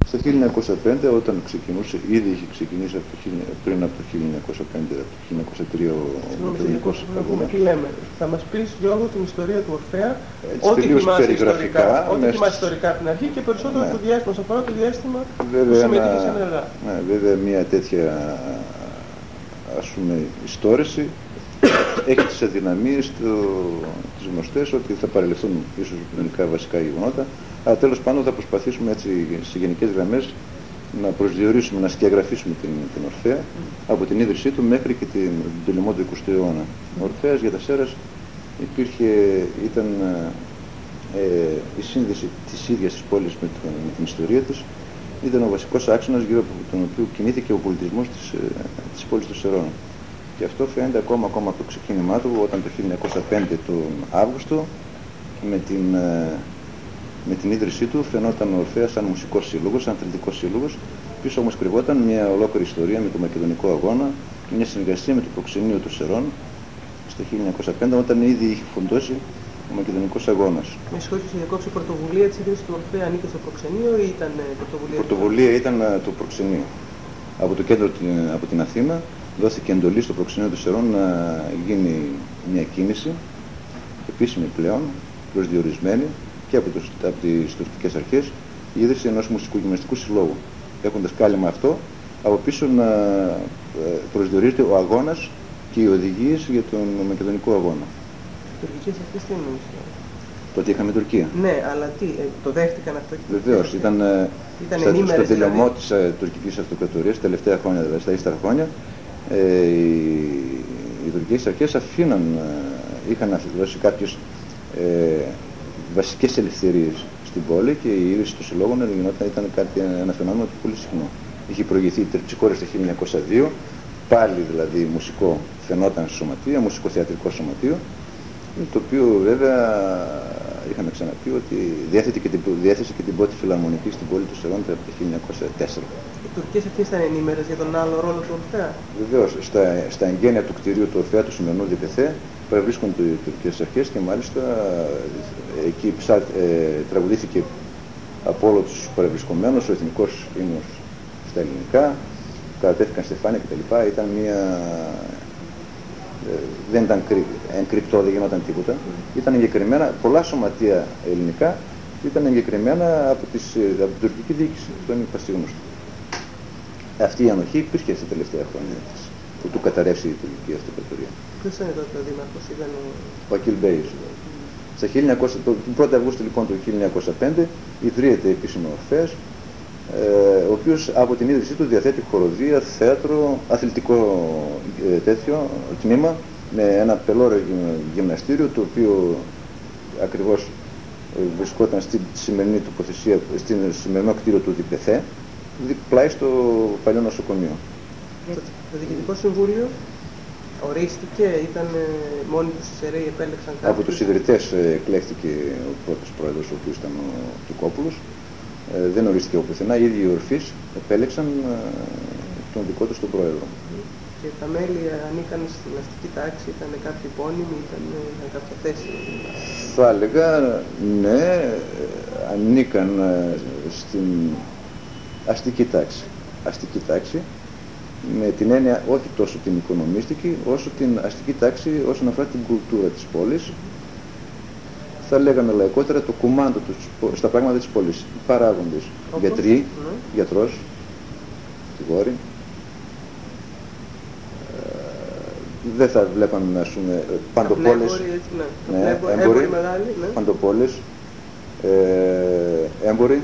Στο 1905, όταν ξεκινούσε, ήδη είχε ξεκινήσει πριν από το 1905, από το 1903 ο Μακεδονικός Αγώνας. Τι λέμε, θα μας πεις Γιώργο την ιστορία του Ορφέα, ό,τι θυμάσαι ιστορικά από την αρχή και περισσότερο το διάστημα, όσον αφορά το διάστημα που συμμετείχες ενεργά. Ναι, βέβαια μια τέτοια, ας πούμε, ιστόρηση έχει τις αδυναμίες τις γνωστές, ότι θα παρελθούν ίσως μερικά βασικά γεγονότα, αλλά τέλος πάντων θα προσπαθήσουμε έτσι σε γενικές γραμμές να προσδιορίσουμε, να σκιαγραφίσουμε την Ορφέα από την ίδρυσή του μέχρι και τον τελειωμό του 20ου αιώνα. Ο Ορφέας για τα Σέρας ήταν η σύνδεση της ίδιας της πόλης με την ιστορία της, ήταν ο βασικός άξονας γύρω από τον οποίο κινήθηκε ο πολιτισμός της πόλης των Σερών. Και αυτό φαίνεται ακόμα από το ξεκίνημά του, όταν το 1905 τον Αύγουστο με την ίδρυσή του φαινόταν ο Ορφέας σαν μουσικός σύλλογος, σαν αθλητικός σύλλογος. Πίσω όμως κρυβόταν μια ολόκληρη ιστορία με το Μακεδονικό Αγώνα, μια συνεργασία με το προξενείο του Σερών στο 1905, όταν ήδη είχε φουντώσει ο Μακεδονικός Αγώνας. Με συγχωρείτε, διακόψει, η πρωτοβουλία της ίδρυσης του Ορφέα ανήκε στο προξενείο ή ήταν πρωτοβουλία? Η πρωτοβουλία ήταν το προξενείο. Από το κέντρο, από την Αθήνα, δόθηκε εντολή στο προξενείο του Σερών να γίνει μια κίνηση, επίσημη πλέον, προσδιορισμένη και από τις τουρκικές αρχές, η ίδρυση ενός μουσικού γυμναστικού συλλόγου. Έχοντας κάλυμα αυτό, από πίσω να προσδιορίζεται ο αγώνας και οι οδηγίες για τον Μακεδονικό Αγώνα. Τουρκικές αρχές τι εννοείς? Τότε είχαμε Τουρκία. Ναι, αλλά τι, το δέχτηκαν αυτό? Βεβαίως, ήταν στο τελειωμό της τουρκικής αυτοκρατορίας, τελευταία χρόνια, δηλαδή στα ύστερα χρόνια, οι τουρκικές αρχές είχαν δώσει κάποιες βασικές ελευθερίες στην πόλη και η ίδρυση των συλλόγων ήταν ένα φαινόμενο πολύ συχνό. Είχε προηγηθεί η Τερψικόρη το 1902, πάλι δηλαδή μουσικό φαινόταν σωματείο, μουσικοθεατρικό σωματείο, το οποίο βέβαια είχαμε ξαναπεί ότι διέθεσε και την πρώτη φιλαρμονική στην πόλη του Σερών από το 1904. Οι τουρκικές αρχές ήταν ενήμερες για τον άλλο ρόλο του Ορφέα? Βεβαίως, στα εγγένεια του κτηρίου του Ορφέα του σημερινού ΔΠΘ παρευρίσκονται οι τουρκικές αρχές και μάλιστα εκεί τραγουδήθηκε από όλους τους παρευρισκομένους ο εθνικός ύμνος στα ελληνικά, κατατέθηκαν στεφάνια κτλ. Ήταν δεν ήταν εγκρυπτό, δεν γινόταν τίποτα. Ήταν εγκεκριμένα, πολλά σωματεία ελληνικά ήταν εγκεκριμένα από την τουρκική διοίκηση, αυτό είναι πασίγνωστο. Αυτή η ανοχή υπήρχε στα τελευταία χρόνια που του καταρρεύσει η τουρκική αυτοκρατορία. Ποιος ήταν τότε ο δήμαρχος? Ήταν ο Ακίλ Μπέης. Την 1η Αυγούστου λοιπόν του 1905 ιδρύεται επίσημα ο Ορφέας, ο οποίος από την ίδρυσή του διαθέτει χοροδία, θέατρο, αθλητικό τέτοιο τμήμα με ένα πελώριο γυμναστήριο, το οποίο ακριβώς βρισκόταν στη σημερινή τοποθεσία, στην σημερινό κτίριο του ΔΠΘ, πλάι στο παλιό νοσοκομείο. Το Διοικητικό Συμβούλιο ορίστηκε, ήταν μόνοι τους οι Σεραίοι, επέλεξαν κάποιους? Από τους ιδρυτές εκλέχθηκε ο πρώτος πρόεδρος, ο οποίος ήταν ο Τουκόπουλος. Δεν ορίστηκε από πουθενά, οι ίδιοι οι Ορφείς επέλεξαν τον δικό τους τον πρόεδρο. Και τα μέλη ανήκαν στην αστική τάξη, ήταν κάποιοι επώνυμοι, ήταν κάποια θέση? Θα έλεγα, ναι, ανήκαν στην αστική τάξη. Αστική τάξη, με την έννοια όχι τόσο την οικονομίστικη, όσο την αστική τάξη όσον αφορά την κουλτούρα της πόλης. Θα λέγαμε λαϊκότερα το κουμάντο στα πράγματα της πόλης. Παράγοντες, γιατροί, γιατρός, δικηγόροι. Δεν θα βλέπαμε, ας πούμε, παντοπόλες, έμποροι, παντοπόλες, έμποροι,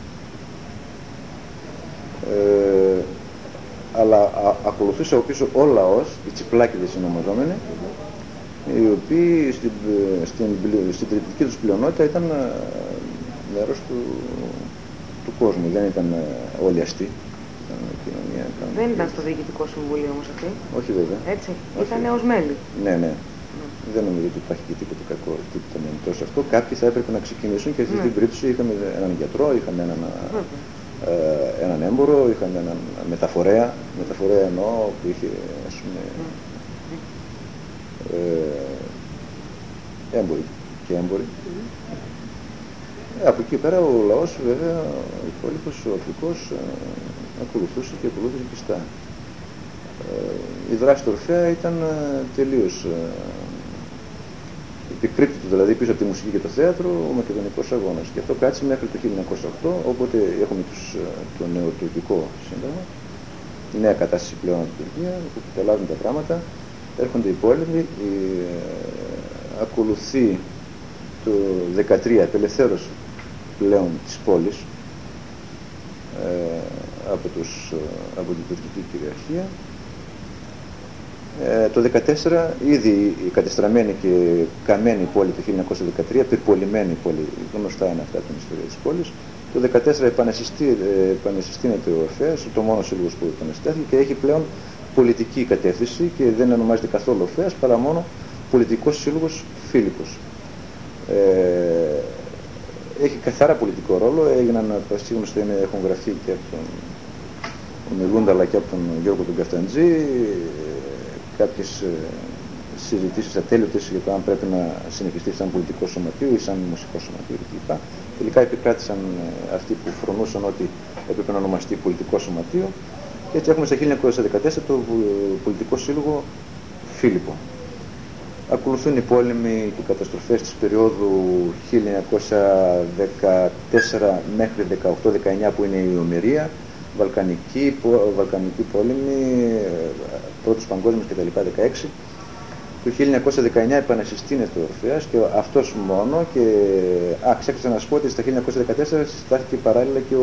αλλά ακολουθούσε από πίσω ο λαός, οι τσιπλάκηδες συνομαζόμενοι, οι οποίοι στην τριπτική τους πλειονότητα ήταν μέρος του κόσμου, δεν ήταν όλοι αστεί. Δεν ήταν στο Διοικητικό Συμβούλιο όμως αυτοί? Όχι βέβαια. Έτσι, ήταν ως μέλη. Ναι. Δεν νομίζω ότι υπάρχει και τίποτα κακό, τίποτα μενητό σε αυτό. Κάποιοι θα έπρεπε να ξεκινήσουν και αυτή την περίπτωση είχαμε έναν γιατρό, είχαμε έναν έμπορο, είχαμε έναν μεταφορέα εννοώ που είχε, ας πούμε, έμποροι και έμποροι. Από εκεί πέρα ο λαός βέβαια, ο υπόλοιπος, ο Αφρικός, ακολουθούσε και ακολούθησε πιστά. Η δράση του Ορφέα ήταν τελείως επικρύπτητο, δηλαδή πίσω από τη μουσική και το θέατρο, ο Μακεδονικός Αγώνας. Και αυτό κάτσε μέχρι το 1908, οπότε έχουμε το νεοτουρκικό σύνταγμα, η νέα κατάσταση πλέον στην Τουρκία, που καταλάβουν τα πράγματα, έρχονται οι πόλεμοι, ακολουθεί το 2013 απελευθέρωση πλέον της πόλης από την τουρκική κυριαρχία. Το 2014 ήδη η κατεστραμμένη και καμένη πόλη του 1913, πυρπολημένη πόλη, γνωστά είναι αυτά την ιστορία της πόλης. Το 2014 επανεσυστήνεται ο Ορφέας, το μόνο σύλλογος που επανεστάθηκε, και έχει πλέον πολιτική κατεύθυνση και δεν ονομάζεται καθόλου Ορφέας παρά μόνο πολιτικός σύλλογος Φίλιππος. Έχει καθαρά πολιτικό ρόλο, έγιναν πασίγνωστα, έχουν γραφεί και από τον Ομιλούντα αλλά και από τον Γιώργο τον Καφταντζή κάποιες συζητήσεις ατέλειωτες για το αν πρέπει να συνεχιστεί σαν πολιτικό σωματείο ή σαν μουσικό σωματείο κλπ. Τελικά επικράτησαν αυτοί που φρονούσαν ότι έπρεπε να ονομαστεί πολιτικό σωματείο και έτσι έχουμε στα 1914 το πολιτικό σύλλογο Φίλιππο. Ακολουθούν οι πόλεμοι και οι καταστροφές της περίοδου 1914 μέχρι 18-19 που είναι η Ομηρία, Βαλκανική πόλεμη, πρώτος παγκόσμιος κτλ. 16. Το 1919 επανασυστήνεται ο Ορφέας και αυτός μόνο και ξέχασα να σας πω ότι στα 1914 συστάθηκε παράλληλα και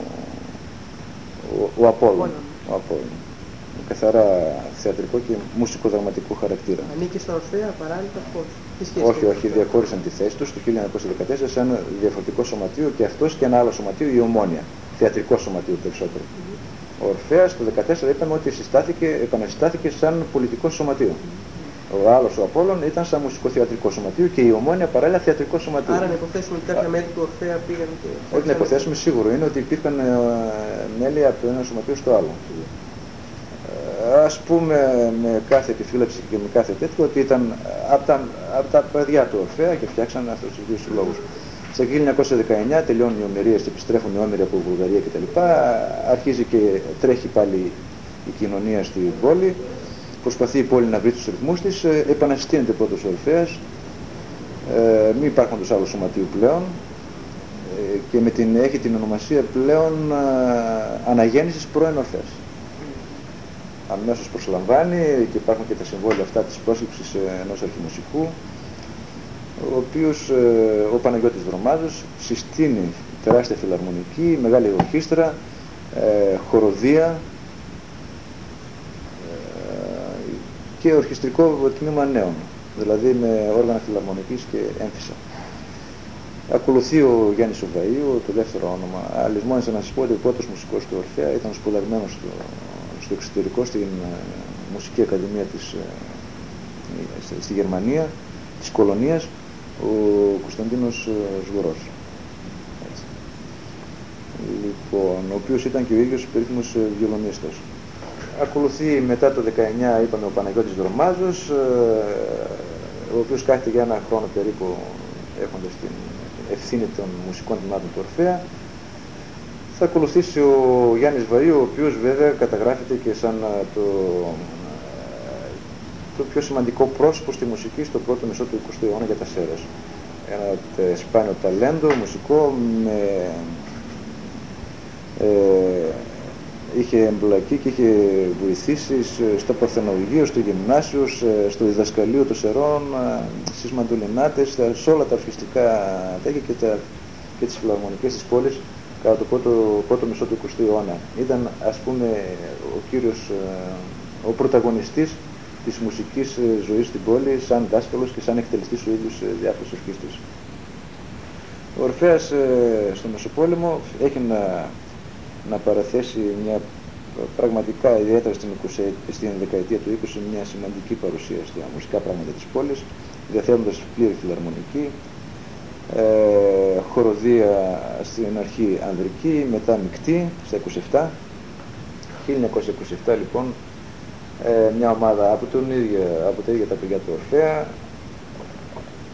ο Απόλλων. Καθαρά θεατρικό και μουσικοδραματικό χαρακτήρα. Ανήκει στο Ορφέα παράλληλα πώς? Όχι, διαχώρισαν τη θέση τους το 1914 σαν διαφορετικό σωματείο και αυτός και ένα άλλο σωματείο, η Ομόνια. Θεατρικό σωματείο περισσότερο. Ο Ορφέας το 1914 είπαμε ότι επανασυστάθηκε σαν πολιτικό σωματείο. Ο άλλος, ο Απόλλων, ήταν σαν μουσικοθεατρικό σωματείο και η Ομόνια παράλληλα θεατρικό σωματείο. Άρα να υποθέσουμε ότι κάποια μέλη του Ορφέα πήγαν και... Όχι να υποθέσουμε, σίγουρο είναι ότι υπήρχαν μέλη από το ένα σωματείο στο άλλο. Ας πούμε με κάθε επιφύλαξη και με κάθε τέτοιο ότι ήταν από τα παιδιά του Ορφέα και φτιάξαν αυτούς τους δύο συλλόγους. Στο 1919 τελειώνουν οι ομηρίες, επιστρέφουν οι όμηροι από Βουλγαρία κτλ. Αρχίζει και τρέχει πάλι η κοινωνία στην πόλη. Προσπαθεί η πόλη να βρει τους ρυθμούς της. Επανασυστήνεται πρώτος ο Ορφέας. Μη υπάρχοντος άλλο σωματείο πλέον. Και έχει την ονομασία πλέον Αναγέννησης πρώην Ορφέας. Αμέσως προσλαμβάνει και υπάρχουν και τα συμβόλαια αυτά της πρόσληψης ενός αρχιμουσικού, ο οποίος ο Παναγιώτης Δρομάζος συστήνει τεράστια φιλαρμονική, μεγάλη ορχήστρα, χοροδία και ορχιστρικό τμήμα νέων, δηλαδή με όργανα φιλαρμονικής και έμφυσα. Ακολουθεί ο Γιάννης ο Βαΐου, το δεύτερο όνομα. Αλυσμόνισα να σας πω ότι ο πρώτος μουσικός του Ορφέα ήταν σπουδασμένος στο εξωτερικό, στην Μουσική Ακαδημία στη Γερμανία, της Κολονίας, ο Κωνσταντίνος Σγουρός. Λοιπόν, ο οποίος ήταν και ο ίδιος περίφημος βιολονίστας. Ακολουθεί μετά το 19, είπαμε, ο Παναγιώτης Δρομάζος, ο οποίος κάθεται για ένα χρόνο περίπου έχοντας την ευθύνη των μουσικών τμήματων του Ορφέα. Θα ακολουθήσει ο Γιάννης Βαΐου, ο οποίος βέβαια καταγράφεται και σαν το πιο σημαντικό πρόσωπο στη μουσική στο πρώτο μισό του 20ου αιώνα για τα Σέρες. Ένα σπάνιο ταλέντο μουσικό, είχε εμπλακεί και είχε βοηθήσει στο Παρθενολογείο, στο Γυμνάσιο, στο διδασκαλείο των Σερών, στις μαντολινάτες, σε όλα τα ορχιστικά τέτοια και τις φιλαρμονικές της πόλης κατά το πρώτο μισό του 20ου αιώνα. Ήταν, ας πούμε, ο πρωταγωνιστής της μουσικής ζωής στην πόλη, σαν δάσκαλος και σαν εκτελεστής ο ίδιος διάφορες ορχήστρες. Ο Ορφέας στο Μεσοπόλεμο έχει να παραθέσει μια πραγματικά, ιδιαίτερα στην δεκαετία του 20, μια σημαντική παρουσία στα μουσικά πράγματα της πόλης, διαθέτοντας πλήρη φιλαρμονική, χοροδία στην αρχή ανδρική, μετά μεικτή, στα 27. 1927 λοιπόν, μια ομάδα από τα ίδια τα παιδιά του Ορφέα